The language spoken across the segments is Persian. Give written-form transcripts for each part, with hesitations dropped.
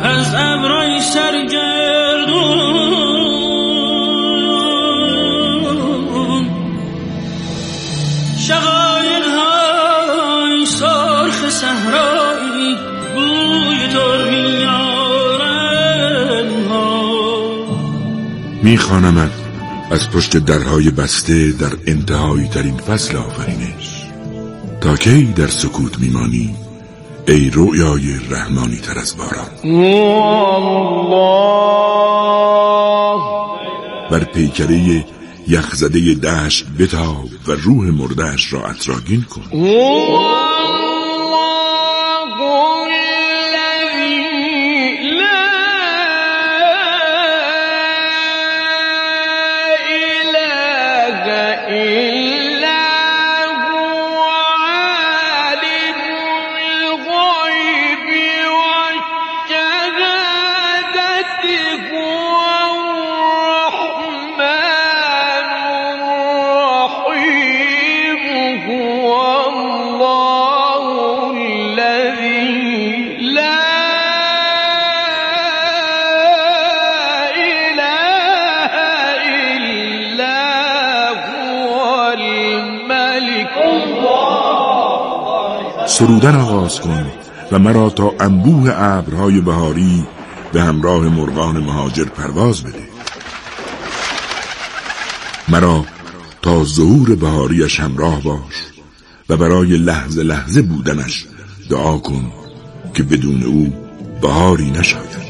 از ابرای سرگردون، شقایق‌های سرخ صحرایی بوی تو میارن ها. میخوانمت از پشت درهای بسته در انتهایی ترین فصل آفرینش. تا کی در سکوت میمانی ای رویای رحمانی تر از باران؟ بر پیکره یخزده دشت بتاب و روح مرده‌اش را عطرآگین کن. سرودن آغاز کن و مرا تا انبوه ابرهای بهاری به همراه مرغان مهاجر پرواز بده. مرا تا ظهور بهاریش همراه باش و برای لحظه لحظه بودنش دعا کن که بدون او بهاری نشاید.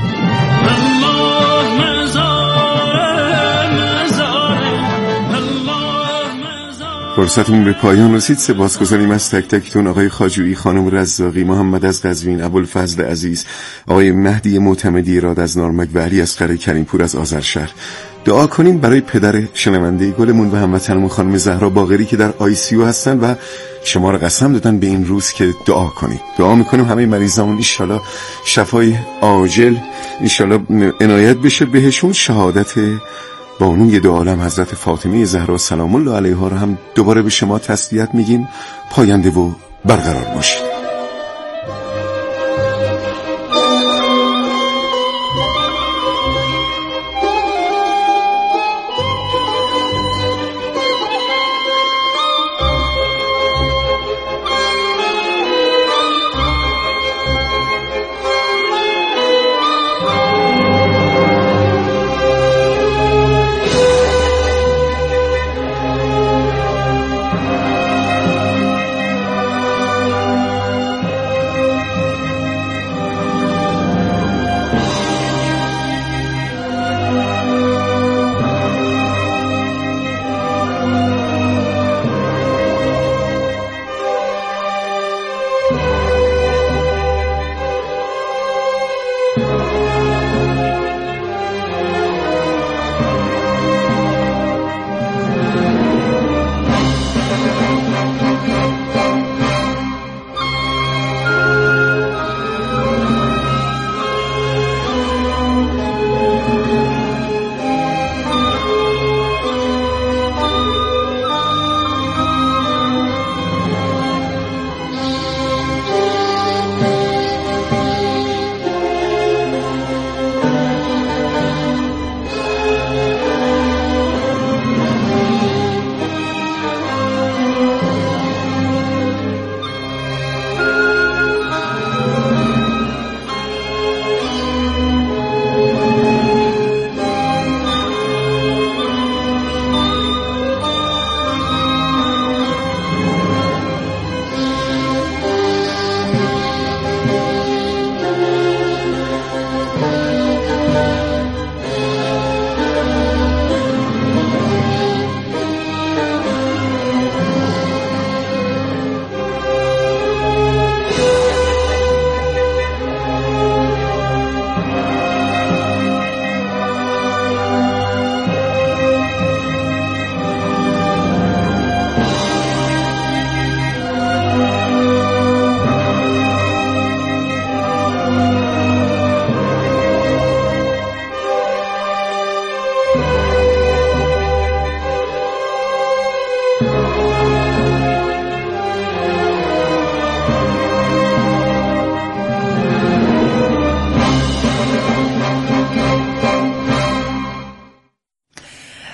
فرصتمون به پایان رسید. سپاسگزاریم از تک تکتون، آقای خواجویی، خانم رزاقی، محمد از قزوین، ابوالفضل عزیز، آقای مهدی معتمدی راد از نارمک و علی اصغر کریمپور از آذرشهر. دعا کنیم برای پدر شنونده گلمون و هموطنمون خانم زهرا باقری که در ICU هستن و شما را قسم دادن به این روز که دعا کنید. دعا میکنیم همه مریضامون ان شاءالله شفای عاجل ان شاءالله عنایت بشه بهشون. شهادت بانوی دو عالم حضرت فاطمه زهرا سلام الله علیها را هم دوباره به شما تسلیت میگیم. پاینده و برقرار باشید.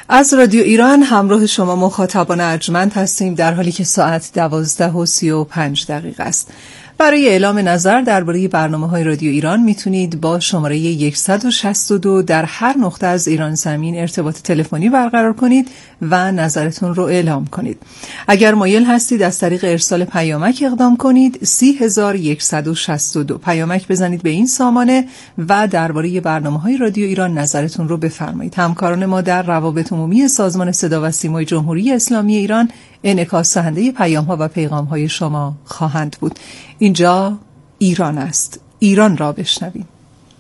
از رادیو ایران همراه شما مخاطبان ارجمند هستیم در حالی که ساعت 12:35 است. برای اعلام نظر درباره برنامه‌های رادیو ایران میتونید با شماره 162 در هر نقطه از ایران زمین ارتباط تلفنی برقرار کنید و نظرتون رو اعلام کنید. اگر مایل هستید از طریق ارسال پیامک اقدام کنید 30162 پیامک بزنید به این سامانه و درباره برنامه‌های رادیو ایران نظرتون رو بفرمایید. همکاران ما در روابط عمومی سازمان صدا و سیمای جمهوری اسلامی ایران انعکاس دهنده پیام‌ها و پیغام‌های شما خواهند بود. اینجا ایران است. ایران را بشنویم.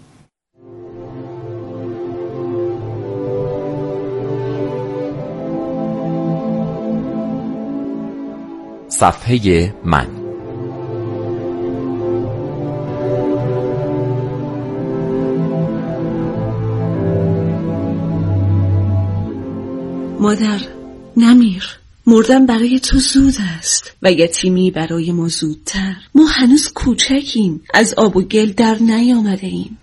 صفحه من. مادر، نمیر. مردن برای تو زود است و یتیمی برای ما زودتر. ما هنوز کوچکیم، از آب و گل در نیامده ایم.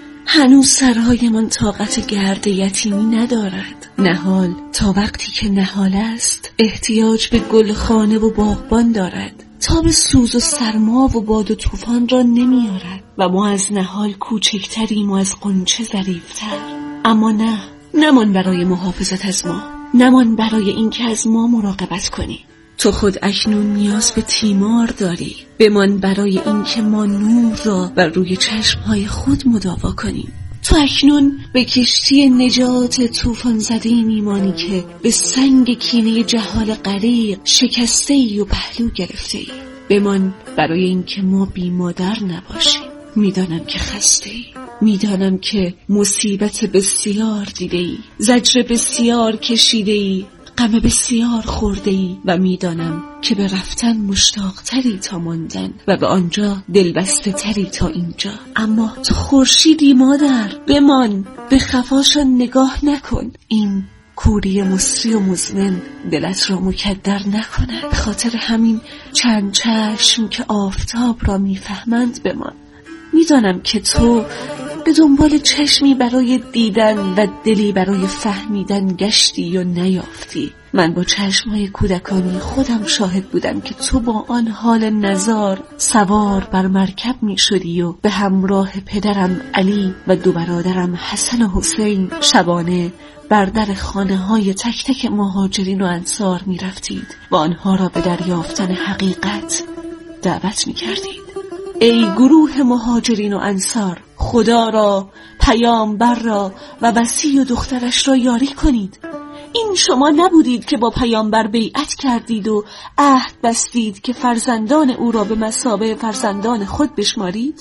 هنوز سرهایمان طاقت گرد یتیمی ندارد. نهال تا وقتی که نهال است احتیاج به گلخانه و باغبان دارد. تا به سوز و سرما و باد و طوفان را نمیارد و ما از نهال کوچکتریم و از غنچه ظریفتر. اما نه، نمان برای محافظت از ما، نمان برای اینکه از ما مراقبت کنی. تو خود اکنون نیاز به تیمار داری. بمان برای اینکه ما نور را بر روی چشمهای خود مداوا کنیم. تو اکنون به کشتی نجات طوفان زده میمانی که به سنگ کینه جهال غریق شکسته ای و پهلو گرفته ای. بمان برای اینکه ما بی مادر نباشیم. میدانم که خسته ای، میدانم که مصیبت بسیار دیده ای، زجر بسیار کشیده ای، غم بسیار خورده ای و میدانم که به رفتن مشتاق تری تا ماندن و به آنجا دلبسته تری تا اینجا. اما تو خورشیدی مادر، بمان، به خفاشان نگاه نکن. این کوری مصری و مزمن دلت را مکدر نکند. به خاطر همین چند چشم که آفتاب را میفهمند بمان. میدانم که تو به دنبال چشمی برای دیدن و دلی برای فهمیدن گشتی و نیافتی. من با چشمهای کودکانی خودم شاهد بودم که تو با آن حال نزار سوار بر مرکب می شدی و به همراه پدرم علی و دو برادرم حسن و حسین شبانه بر در خانه های تک تک مهاجرین و انصار می رفتید و آنها را به دریافتن حقیقت دعوت می کردید. ای گروه مهاجرین و انصار، خدا را، پیامبر را و وصی و دخترش را یاری کنید. این شما نبودید که با پیامبر بیعت کردید و عهد بستید که فرزندان او را به مثابه فرزندان خود بشمارید؟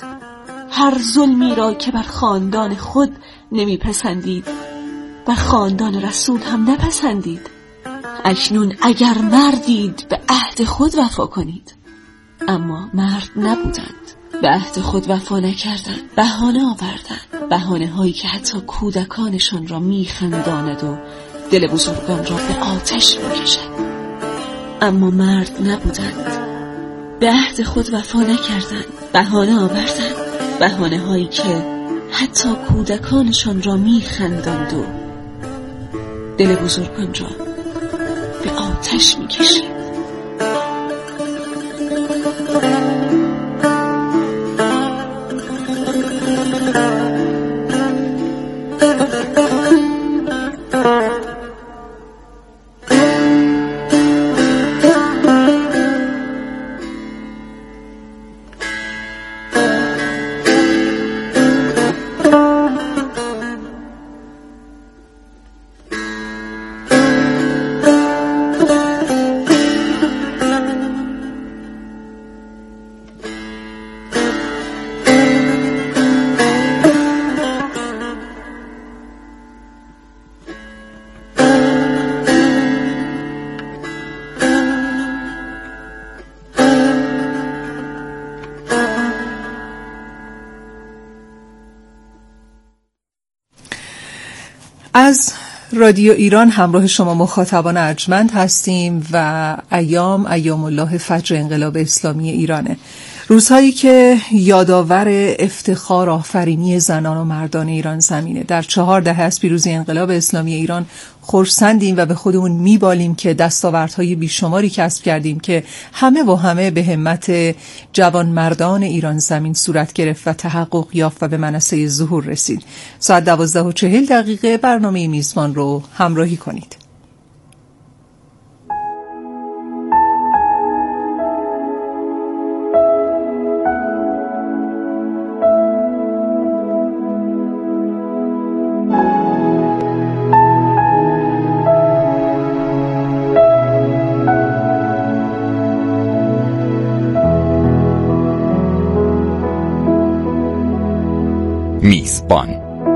هر ظلمی را که بر خاندان خود نمیپسندید بر خاندان رسول هم نپسندید. اکنون اگر مردید به عهد خود وفا کنید. اما مرد نبودند، به عهد خود وفا نکردند، بهانه آوردند، بهانه هایی که حتی کودکانشان را میخنداند و دل بزرگان را به آتش میکشد. اما مرد نبودند، به عهد خود وفا نکردند، بهانه آوردند، بهانه هایی که حتی کودکانشان را میخنداند و دل بزرگان را به آتش میکشید. از رادیو ایران همراه شما مخاطبان ارجمند هستیم و ایام الله فجر انقلاب اسلامی ایرانه. روزهایی که یادآور افتخار آفرینی زنان و مردان ایران زمینه. در 4 دهه از پیروزی انقلاب اسلامی ایران خرسندیم و به خودمون میبالیم که دستاوردهای بیشماری کسب کردیم که همه به همت جوان مردان ایران زمین صورت گرفت و تحقق یافت و به منصه ظهور رسید. ساعت 12:40 برنامه میزبان رو همراهی کنید. میزبان.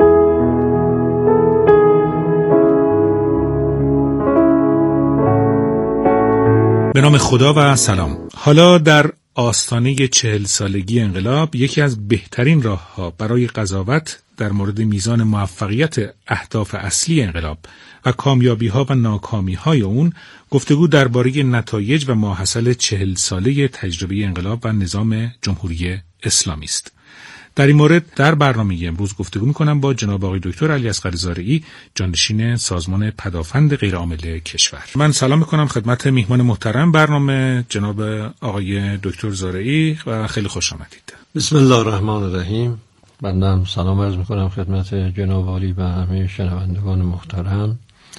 به نام خدا و سلام. حالا در آستانه 40 سالگی انقلاب یکی از بهترین راه‌ها برای قضاوت در مورد میزان موفقیت اهداف اصلی انقلاب و کامیابی‌ها و ناکامی‌های اون گفتگو درباره نتایج و ماحصل 40 ساله تجربه انقلاب و نظام جمهوری اسلامی است. در این مورد در برنامه امروز گفتگو می‌کنم با جناب آقای دکتر علیاصغر زارعی، جانشین سازمان پدافند غیرعامل کشور. من سلام می‌کنم خدمت میهمان محترم برنامه جناب آقای دکتر زارعی و خیلی خوش آمدید. بسم الله الرحمن الرحیم. بنده سلام عرض می‌کنم خدمت جناب عالی و همه شنوندگان محترم.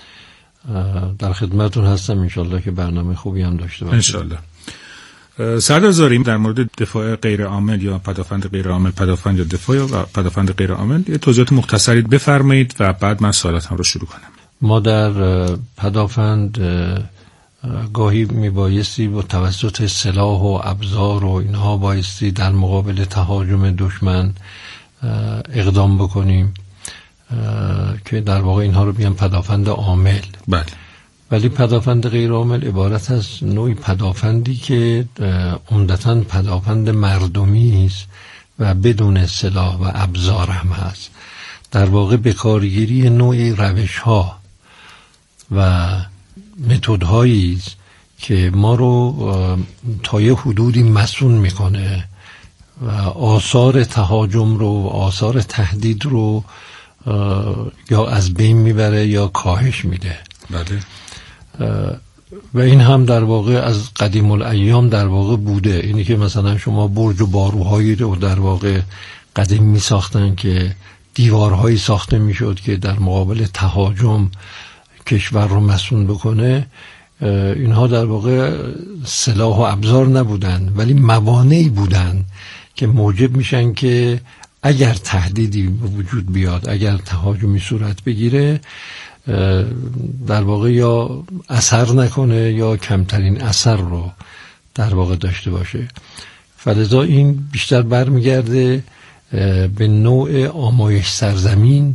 در خدمتتون هستم، انشالله که برنامه خوبی هم داشته باشیم انشالله. سردار زارعی، در مورد دفاع غیرعامل یا پدافند غیرعامل، پدافند یا دفاع یا پدافند غیرعامل یه توضیحات مختصری بفرمایید و بعد من سوالاتم رو شروع کنم. ما در پدافند گاهی میبایستی با توسط سلاح و ابزار و اینها بایستی در مقابل تهاجم دشمن اقدام بکنیم که در واقع اینها رو بیان پدافند عامل. بله. ولی پدافند غیرعامل عبارت از نوعی پدافندی که عمدتاً پدافند مردمی است و بدون سلاح و ابزار هم هست. در واقع به کارگیری نوعی روش‌ها و متدهایی است که ما رو تا یه حدودی مسئول میکنه و آثار تهاجم رو، آثار تهدید رو یا از بین میبره یا کاهش میده. بله. و این هم در واقع از قدیم الایام در واقع بوده. اینی که مثلا شما برج و باروهایی رو در واقع قدیم می ساختن که دیوارهایی ساخته می شد که در مقابل تهاجم کشور رو مسئول بکنه. اینها در واقع سلاح و ابزار نبودن ولی موانعی بودن که موجب میشن که اگر تهدیدی وجود بیاد، اگر تهاجمی صورت بگیره، در واقع یا اثر نکنه یا کمترین اثر رو در واقع داشته باشه. فلذا این بیشتر برمیگرده به نوع آمایش سرزمین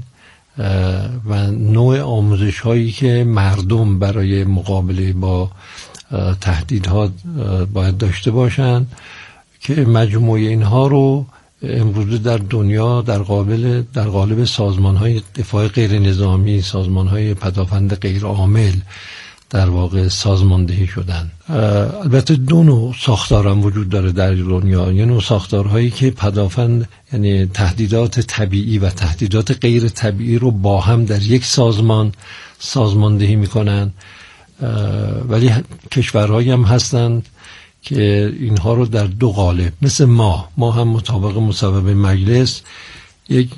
و نوع آموزش هایی که مردم برای مقابله با تهدیدها باید داشته باشن که مجموعه اینها رو امروز در دنیا در قالب سازمان‌های دفاع غیر نظامی، سازمان‌های پدافند غیر عامل در واقع سازماندهی شدن. البته دو نوع ساختار هم وجود داره در دنیا. یه نوع ساختارهایی که پدافند، یعنی تهدیدات طبیعی و تهدیدات غیر طبیعی رو با هم در یک سازماندهی میکنن، ولی کشورهایی هم هستند که اینها رو در دو قالب، مثل ما هم مطابق مصوبه مجلس یک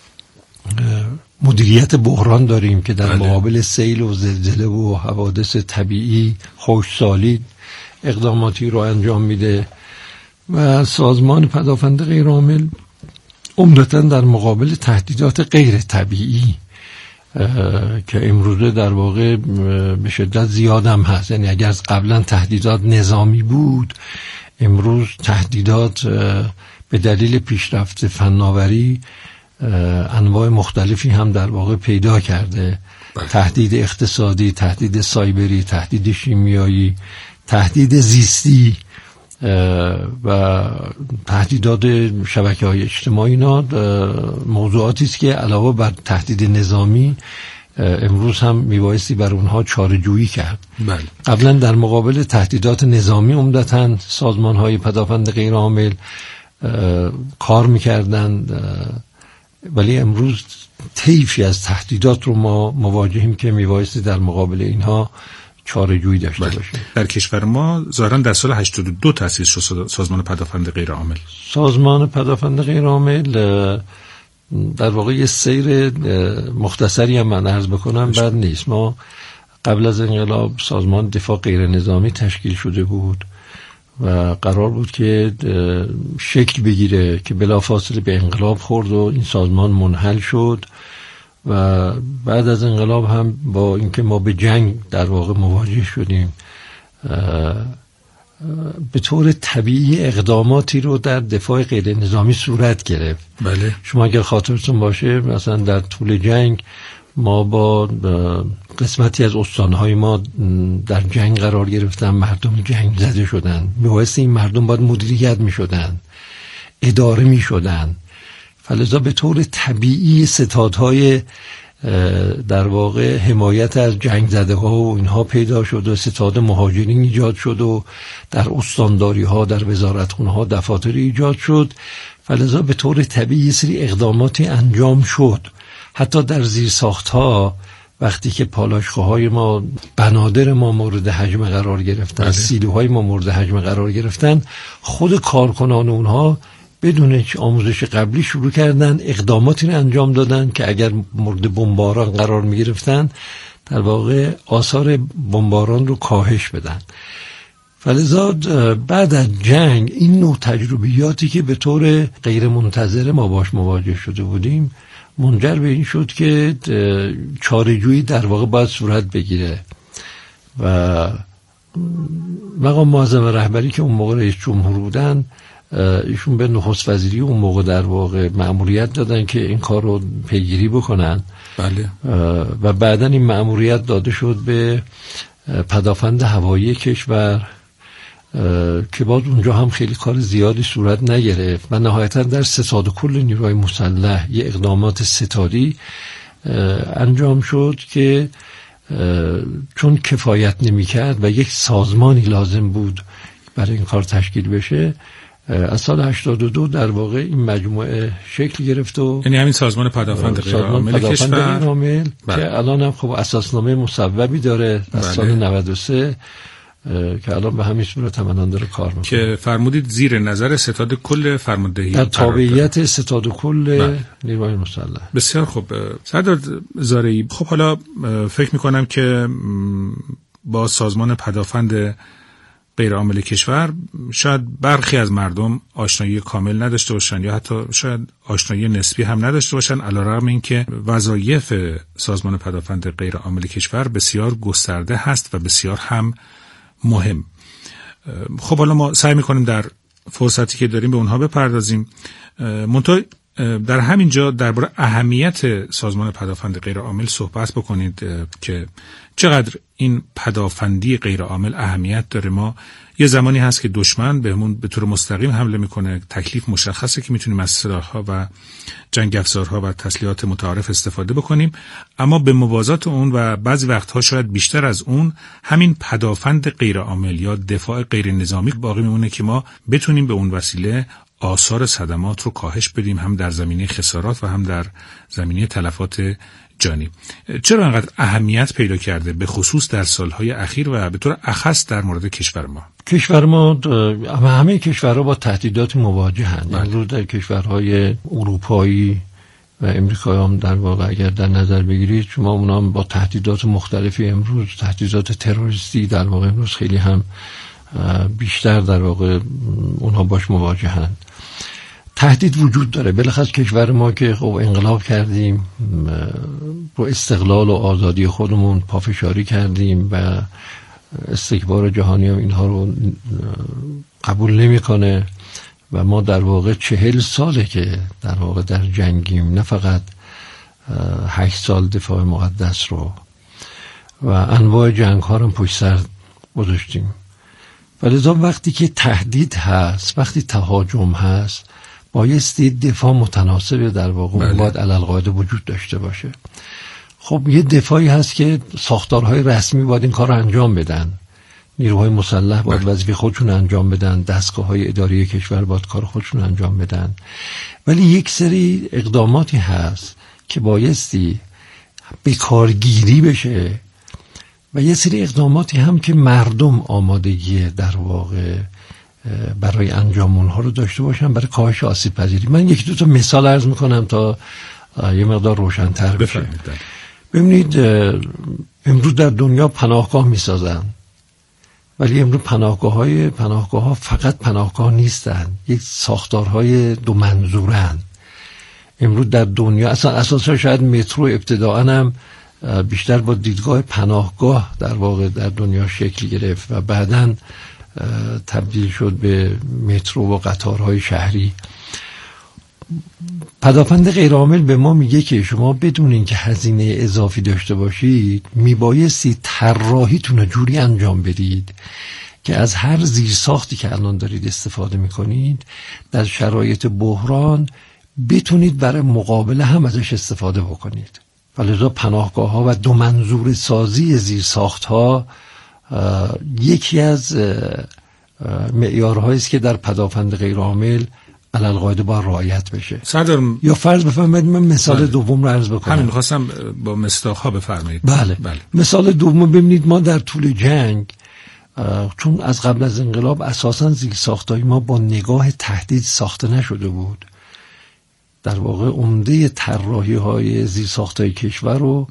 مدیریت بحران داریم که در مقابل سیل و زلزله و حوادث طبیعی خشکسالی اقداماتی رو انجام میده و سازمان پدافند غیرعامل عمدتاً در مقابل تهدیدات غیر طبیعی که امروزه در واقع به شدت زیاد هم هست. یعنی اگر قبلا تهدیدات نظامی بود، امروز تهدیدات به دلیل پیشرفت فناوری انواع مختلفی هم در واقع پیدا کرده. تهدید اقتصادی، تهدید سایبری، تهدید شیمیایی، تهدید زیستی و تهدیدات شبکه‌های اجتماعی، اینا موضوعاتی است که علاوه بر تهدید نظامی امروز هم میبایستی بر اونها چاره جویی کرد. بله. قبلا در مقابل تهدیدات نظامی عمدتاً سازمان‌های پدافند غیرعامل کار میکردند، ولی امروز طیفی از تهدیدات رو ما مواجهیم که میبایستی در مقابل اینها چاره جویی داشته باشیم. در کشور ما ظاهراً در سال 82 تأسیس شد سازمان پدافند غیرعامل. سازمان پدافند غیرعامل در واقع یه سیر مختصری هم من عرض بکنم بد نیست. ما قبل از انقلاب سازمان دفاع غیر نظامی تشکیل شده بود و قرار بود که شکل بگیره که بلافاصله به انقلاب خورد و این سازمان منحل شد و بعد از انقلاب هم با اینکه ما به جنگ در واقع مواجه شدیم به طور طبیعی اقداماتی رو در دفاع غیر نظامی صورت گرفت. بله. شما اگر خاطرتون باشه مثلا در طول جنگ ما با قسمتی از استانهای ما در جنگ قرار گرفتن، مردم جنگ زده شدن، میبایستی این مردم باید مدیریت میشدن، اداره میشدن، فلذا به طور طبیعی ستادهای در واقع حمایت از جنگ زده ها و اینها پیدا شد و ستاد مهاجرین ایجاد شد و در استانداری ها، در وزارتخونه ها دفاتر ایجاد شد، فلذا به طور طبیعی سری اقداماتی انجام شد. حتی در زیرساخت ها وقتی که پالایشگاه های ما، بنادر ما مورد هجمه قرار گرفتن، سیلوهای ما مورد هجمه قرار گرفتن، خود کارکنان اونها بدون هیچ آموزش قبلی شروع کردن اقداماتی رو انجام دادن که اگر مورد بمباران قرار می گرفتن در واقع آثار بمباران رو کاهش بدن. فلذا بعد از جنگ این نوع تجربیاتی که به طور غیر منتظره ما باش مواجه شده بودیم منجر به این شد که چاره‌جویی در واقع باید صورت بگیره و مقام معظم رهبری که اون موقع رئیس جمهور بودن ایشون به نخست وزیری اون موقع در واقع مأموریت دادن که این کار رو پیگیری بکنن. بله. و بعدن این مأموریت داده شد به پدافند هوایی کشور که بعد اونجا هم خیلی کار زیادی صورت نگرفت و نهایتا در ستاد کل نیروهای مسلح یه اقدامات ستادی انجام شد که چون کفایت نمی‌کرد و یک سازمانی لازم بود برای این کار تشکیل بشه، از سال 82 در واقع این مجموعه شکل گرفت و یعنی همین سازمان پدافند غیرعامل کشور که الان هم خب اساسنامه مصوبی داره از سال 93 که الان به همین صورت هم داره کار میکنه که فرمودید زیر نظر ستاد کل فرماندهی در تابعیت ستاد کل نیروهای مسلح. بسیار خوب. سردار زارعی، خب حالا فکر میکنم که با سازمان پدافند غیرعامل کشور شاید برخی از مردم آشنایی کامل نداشته باشن یا حتی شاید آشنایی نسبی هم نداشته باشن، علیرغم اینکه وظایف سازمان پدافند غیرعامل کشور بسیار گسترده هست و بسیار هم مهم. خب حالا ما سعی میکنیم در فرصتی که داریم به اونها بپردازیم. منتها در همین جا درباره اهمیت سازمان پدافند غیرعامل صحبت بکنید که چقدر این پدافندی غیرعامل اهمیت داره. ما یه زمانی هست که دشمن بهمون به طور مستقیم حمله میکنه، تکلیف مشخصه که میتونیم از سلاح‌ها و جنگ افزارها و تسلیحات متعارف استفاده بکنیم، اما به موازات اون و بعضی وقتها شاید بیشتر از اون همین پدافند غیرعامل یا دفاع غیر نظامی باقی میمونه که ما بتونیم به اون وسیله آثار صدمات رو کاهش بدیم، هم در زمینه خسارات و هم در زمینه تلفات جانی. چرا انقدر اهمیت پیدا کرده به خصوص در سالهای اخیر و به طور اخص در مورد کشور ما؟ کشور ما همه کشورها با تهدیدات مواجهند. امروز در کشورهای اروپایی و امریکایی هم در واقع اگر در نظر بگیرید شما اونا هم با تهدیدات مختلفی، امروز تهدیدات تروریستی در واقع امروز خیلی هم بیشتر در واقع اونها باش مواجهند. تهدید وجود داره. بالاخره کشور ما که خب انقلاب کردیم، رو استقلال و آزادی خودمون پافشاری کردیم و استکبار جهانی هم اینها رو قبول نمیکنه و ما در واقع 40 ساله که در واقع در جنگیم، نه فقط 8 سال دفاع مقدس رو و انواع جنگ ها رو پشت سر گذاشتیم. ولذا وقتی که تهدید هست، وقتی تهاجم هست، بایستی دفاع متناسب در واقع باید علالقاعده وجود داشته باشه. خب یه دفاعی هست که ساختارهای رسمی باید این کار رو انجام بدن، نیروهای مسلح باید وظیفه خودشون انجام بدن، دستگاه‌های اداری کشور باید کار خودشون انجام بدن، ولی یک سری اقداماتی هست که بایستی به کارگیری بشه و یه سری اقداماتی هم که مردم آمادگی در واقع برای انجام اونها رو داشته باشن برای کاهش آسیب پذیری. من یک دو تا مثال عرض میکنم تا یه مقدار روشن‌تر بشه. ببینید امروز در دنیا پناهگاه میسازن، ولی امروز پناهگاه ها فقط پناهگاه نیستن، یک ساختارهای دو منظورن. امروز در دنیا اساسا شاید مترو ابتداءً هم بیشتر با دیدگاه پناهگاه در واقع در دنیا شکل گرفت و بعداً تبدیل شد به مترو و قطارهای شهری. پدافند غیرعامل به ما میگه که شما بدون اینکه هزینه اضافی داشته باشید میبایستی طراحیتون رو جوری انجام بدید که از هر زیرساختی که الان دارید استفاده میکنید در شرایط بحران بتونید برای مقابله هم ازش استفاده بکنید. ولذا پناهگاه ها و دو منظور سازی زیرساخت ها یکی از معیارهایی است که در پدافند غیرعامل علالقاعده باید رعایت بشه. یا فرض بفرمایید من مثال دوم رو عرض بکنم. همین می‌خواستم با مصداق‌ها بفرمایید. بله. مثال دوم ببینید، ما در طول جنگ چون از قبل از انقلاب اساساً زیرساخت‌های ما با نگاه تهدید ساخته نشده بود، در واقع عمده طراحی‌های زیرساخت‌های کشور رو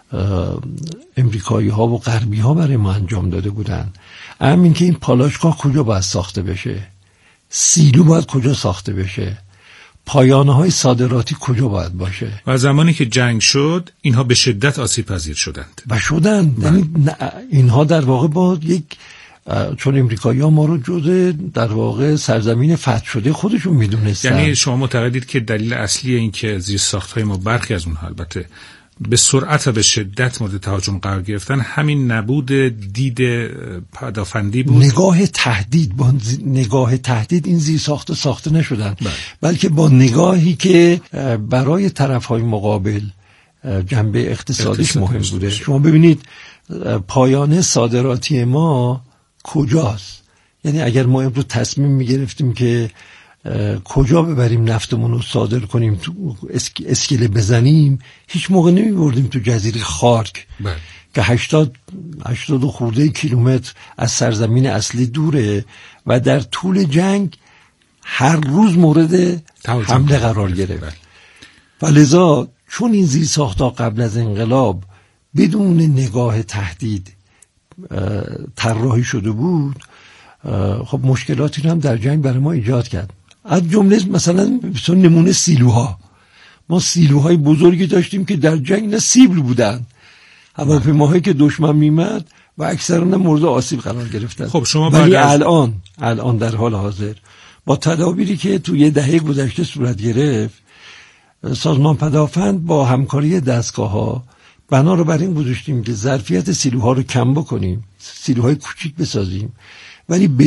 امریکایی‌ها و غربی‌ها برای ما انجام داده بودن. همین که این پالایشگاه کجا باید ساخته بشه، سیلو باید کجا ساخته بشه، پایانه‌های صادراتی کجا باید باشه. و زمانی که جنگ شد اینها به شدت آسیب پذیر شدند یعنی اینها در واقع با یک چون امریکایی‌ها ما رو جزء در واقع سرزمین فتح شده خودشون میدونستن. یعنی شما معتقدید که دلیل اصلی این که زیرساخت‌های ما برخی از اونها البته به سرعت و به شدت مورد تهاجم قرار گرفتن همین نبود دید پدافندی بود؟ با نگاه تهدید این زیرساخت ساخته نشدن، بلکه با نگاهی که برای طرف‌های مقابل جنبه اقتصادیش مهم بوده. شما ببینید پایانه صادراتی ما کجاست؟ یعنی اگر ما امروز تصمیم می‌گرفتیم که کجا ببریم نفتمون رو صادر کنیم، تو اسکله بزنیم، هیچ موقع نمی‌بردیم تو جزیره خارک که 80 خورده کیلومتر از سرزمین اصلی دوره و در طول جنگ هر روز مورد حمله قرار گرفت. و لذا چون این زیرساخت‌ها قبل از انقلاب بدون نگاه تهدید طراحی شده بود، خب مشکلاتی هم در جنگ برای ما ایجاد کرد. از جمله مثلا نمونه سیلوها، ما سیلوهای بزرگی داشتیم که در جنگ نه سیبل بودن، هواپیماهایی که دشمن میمد و اکثرا مورد آسیب قرار گرفتن. خب شما ولی الان در حال حاضر با تدابیری که توی دهه گذشته صورت گرفت، سازمان پدافند با همکاری دستگاه‌ها بنا رو بر این گذاشتیم که ظرفیت سیلوها رو کم بکنیم، سیلوهای کوچیک بسازیم، ولی به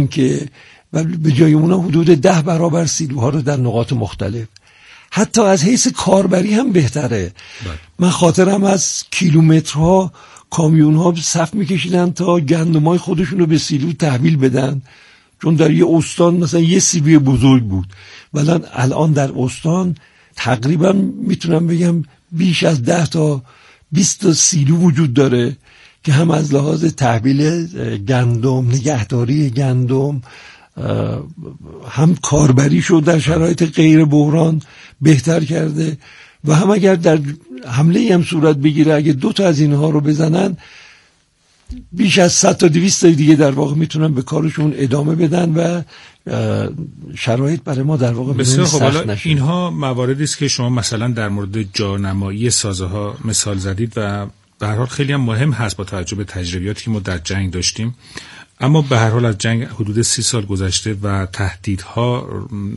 جای اونا حدود 10 برابر سیلوها رو در نقاط مختلف. حتی از حیث کاربری هم بهتره. من خاطرم از کیلومترها کامیون‌ها صف می‌کشیدن تا گندمای خودشون رو به سیلو تحویل بدن، چون در یه استان مثلا یه سیلوی بزرگ بود، ولی الان در استان تقریبا میتونم بگم بیش از 10 تا 20 تا سیلو وجود داره که هم از لحاظ تحویل گندم، نگهداری گندم، هم کاربری شد در شرایط غیر بحران بهتر کرده و هم اگر در حمله هم صورت بگیره اگه 2 تا از اینها رو بزنن بیش از 100 تا 200 تا دیگه در واقع میتونن به کارشون ادامه بدن و شرایط برای ما در واقع بسیار خوب. سخت نشه. اینها مواردی است که شما مثلا در مورد جانمایی سازه‌ها مثال زدید و به هر حال خیلی هم مهم هست با توجه به تجربیاتی که ما در جنگ داشتیم. اما به هر حال از جنگ حدود 30 سال گذشته و تهدیدها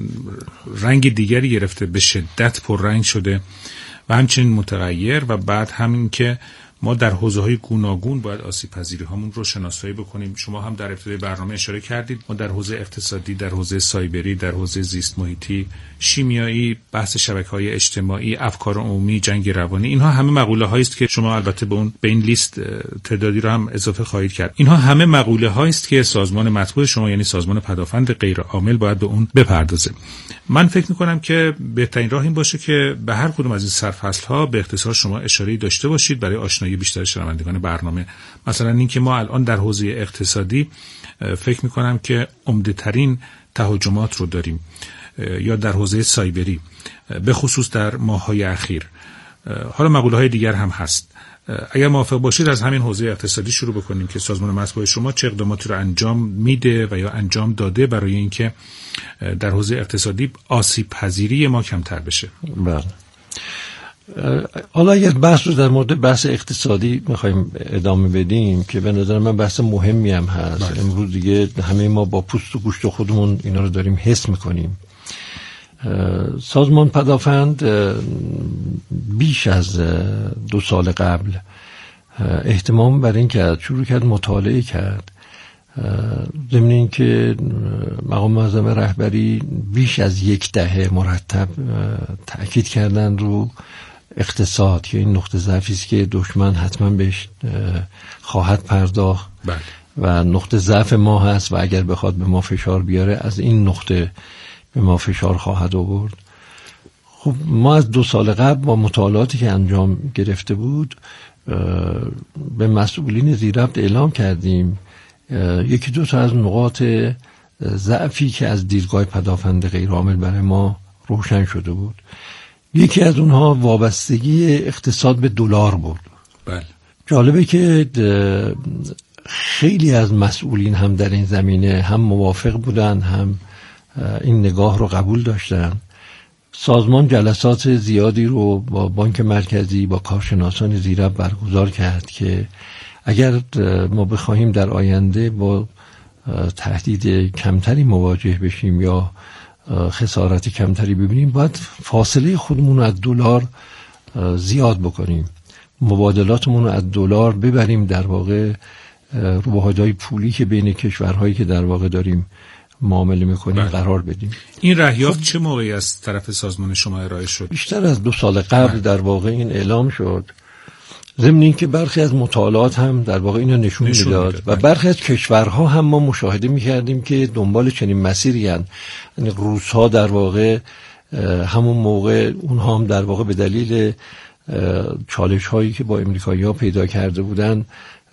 رنگ دیگری گرفته، به شدت پررنگ شده و همچنین متغیر، و بعد همین که ما در حوزه‌های گوناگون باید آسیب پذیری هامون رو شناسایی بکنیم. شما هم در ابتدای برنامه اشاره کردید ما در حوزه اقتصادی، در حوزه سایبری، در حوزه زیست محیطی، شیمیایی، بحث شبکه‌های اجتماعی، افکار عمومی، جنگ روانی، اینها همه مقوله‌هایی است که شما البته به این لیست تعدادی رو هم اضافه خواهید کرد. اینها همه مقوله‌هایی است که سازمان مطبوع شما یعنی سازمان پدافند غیر عامل باید به اون بپردازه. من فکر می‌کنم که بهترین راه این باشه که به هر کدوم از این سرفصل‌ها به اختصار شما اشاره‌ای داشته باشید برای آشنایی بیشتر شنوندگان برنامه. مثلا اینکه ما الان در حوزه اقتصادی فکر می‌کنم که عمده‌ترین تهاجمات رو داریم، یا در حوزه سایبری به خصوص در ماه‌های اخیر. حالا مقوله‌های دیگر هم هست. اگر موافق باشید از همین حوزه اقتصادی شروع بکنیم که سازمان مطبوع شما چه اقداماتی رو انجام میده و یا انجام داده برای اینکه در حوزه اقتصادی آسیب پذیری ما کمتر بشه. بله. حالا اگر بحث رو در مورد بحث اقتصادی میخوایم ادامه بدیم که به نظر من بحث مهمی هم هست. بله. امروز دیگه همه ما با پوست و گوشت خودمون اینا رو داریم حس میکنیم. سازمان پدافند بیش از 2 سال قبل اهتمام بر این کرد، شروع کرد مطالعه کرد، ضمن این که مقام معظم رهبری بیش از 1 دهه مرتب تأکید کردن رو اقتصاد که این نقطه ضعفی است که دشمن حتما بهش خواهد پرداخت. بله. و نقطه ضعف ما هست و اگر بخواد به ما فشار بیاره از این نقطه به ما فشار خواهد آورد. خب ما از 2 سال قبل با مطالعاتی که انجام گرفته بود به مسئولین زیربط اعلام کردیم 1-2 تا از نقاط ضعفی که از دیدگاه پدافند غیر عامل برای ما روشن شده بود. یکی از اونها وابستگی اقتصاد به دلار بود. بله. جالبه که خیلی از مسئولین هم در این زمینه هم موافق بودن هم این نگاه رو قبول داشتن. سازمان جلسات زیادی رو با بانک مرکزی با کارشناسان زیربط برگزار کرد که اگر ما بخواهیم در آینده با تهدید کمتری مواجه بشیم یا خسارت کمتری ببینیم باید فاصله خودمون رو از دلار زیاد بکنیم، مبادلاتمون رو از دلار ببریم در واقع رو واحدهای پولی که بین کشورهایی که در واقع داریم معامله میکنیم قرار بدیم. این رهیافت چه موقعی از طرف سازمان شما ارائه شد؟ بیشتر از 2 سال قبل در واقع این اعلام شد، ضمن این که برخی از مطالعات هم در واقع اینو نشون میداد و برخی از کشورها هم ما مشاهده میکردیم که دنبال چنین مسیری هستند. یعنی روس‌ها در واقع همون موقع اونها هم در واقع به دلیل چالش هایی که با امریکایی‌ها پیدا کرده بودن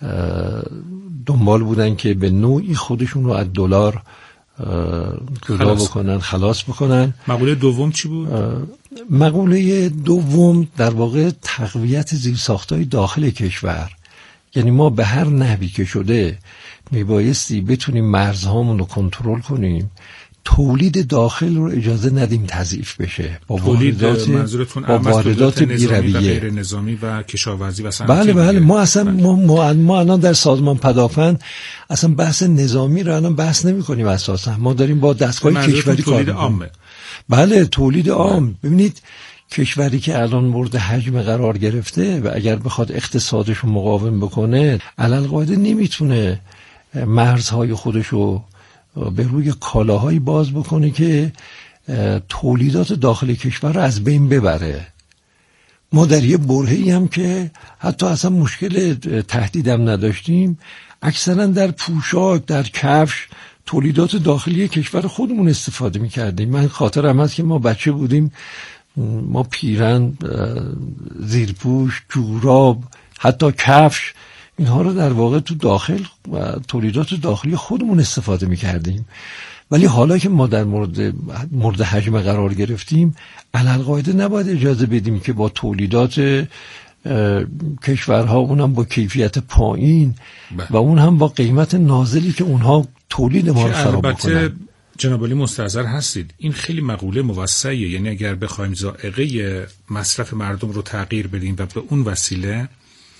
دنبال بودن که به نوعی خودشون رو از دلار جدا بکنن، خلاص بکنن. مقوله دوم چی بود؟ مقوله دوم در واقع تقویت زیرساخت‌های داخل کشور. یعنی ما به هر نحوی که شده میبایستی بتونیم مرزهامون رو کنترل کنیم، تولید داخل رو اجازه ندیم تضعیف بشه با واردات بی‌رویه، غیر نظامی و کشاورزی و صنعتی. بله ما اصلا ما الان در سازمان پدافند اصلا بحث نظامی رو الان بحث نمی‌کنیم اساسا. ما داریم با دستگاه کشوری کار می‌کنیم. بله تولید عام. ببینید کشوری که الان مورد حجم قرار گرفته و اگر بخواد اقتصادش رو مقاوم بکنه علالقاعده نمیتونه مرزهای خودش رو به روی کالاهایی باز بکنه که تولیدات داخل کشور رو از بین ببره. ما در یه برهه‌ای هم که حتی اصلا مشکل تهدیدم نداشتیم، اکثرا در پوشاک، در کفش تولیدات داخلی کشور خودمون استفاده می‌کردیم. من خاطرم هست که ما بچه بودیم، ما پیرن، زیرپوش، جوراب، حتی کفش، اینها رو در واقع تو داخل و تولیدات داخلی خودمون استفاده می‌کردیم. ولی حالا که ما در مورد حجم قرار گرفتیم، علالقاعده نباید اجازه بدیم که با تولیدات کشورها، اونم با کیفیت پایین و اون هم با قیمت نازلی که اونها تولید ما رو خراب بکنن. جناب عالی مستحضر هستید این خیلی مقوله موسعیه، یعنی اگر بخوایم ذائقه مصرف مردم رو تغییر بدیم و به اون وسیله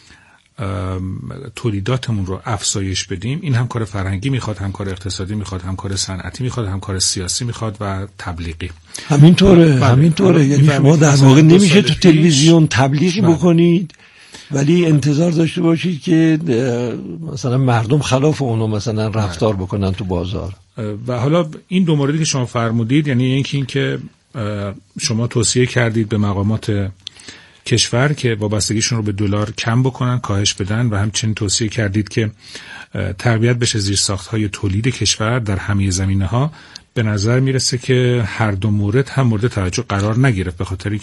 تولیداتمون رو افزایش بدیم، این هم کار فرهنگی میخواد، هم کار اقتصادی میخواد، هم کار صنعتی میخواد، هم کار سیاسی میخواد و تبلیغی. همینطوره. یعنی شما در واقع نمیشه تو تلویزیون تبلیغی بکنید ولی انتظار داشته باشید که مثلا مردم خلاف اونو مثلا رفتار بکنن تو بازار. و حالا این دو موردی که شما فرمودید، یعنی اینکه شما توصیه کردید به مقامات کشور که وابستگیشون رو به دلار کم بکنن، کاهش بدن، و همچنین توصیه کردید که تقویت بشه زیرساخت‌های تولید کشور در همه زمینه‌ها. به نظر میرسه که هر دو مورد هم مورد توجه قرار نگرفت، به خاطری